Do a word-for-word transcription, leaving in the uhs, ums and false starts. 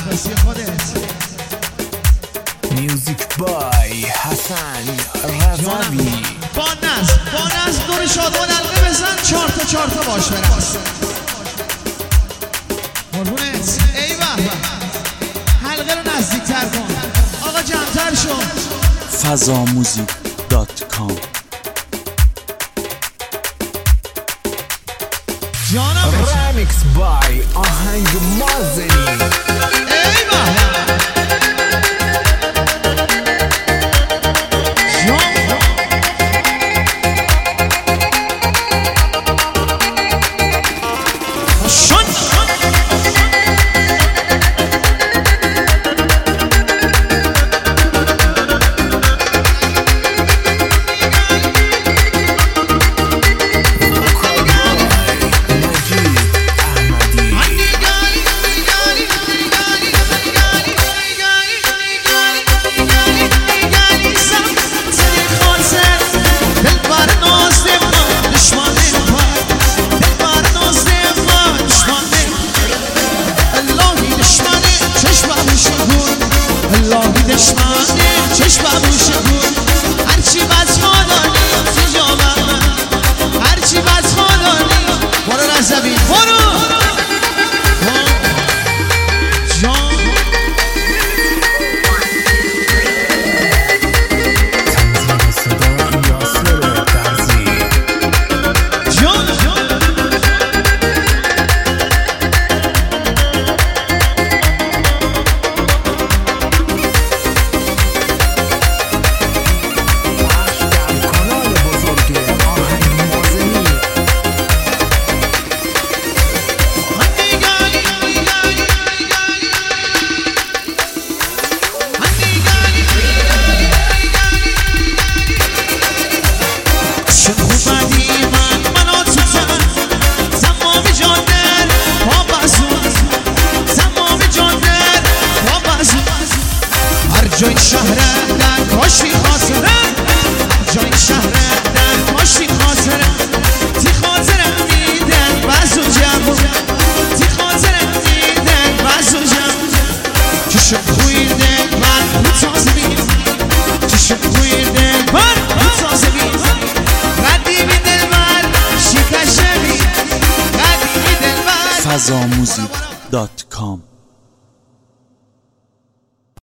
اختصاصی خودت. میوزیک بای حسن رضوی. با نظم با نظم دور شادمان حلقه بزن، چهار تا چهار تا باش برس. قربونت. ای بابا حلقه رو نزدیک تر کن آقا، جمع‌تر شو. فضا موزیک دات کام. جانم رمیکس بای آهنگ مازنی. ای بابا دشمنه چشم بوشه بود، هرچی بس خالانی تو جامعه، هرچی بس خالانی. برو رزبی برو جان. تنظیم صدا یاسر درزی. جان جان جای شهره در کاشی خاطره، جای شهره در کاشی خاطره، تی خاطره میدن بزو جمع، تی خاطره میدن بزو جمع. چشم خوی دل من رو تازه بید، چشم خوی دل من رو تازه بید، قدیمی دل من شکشه بید، قدیمی دل من. فضا موزیک دات کام.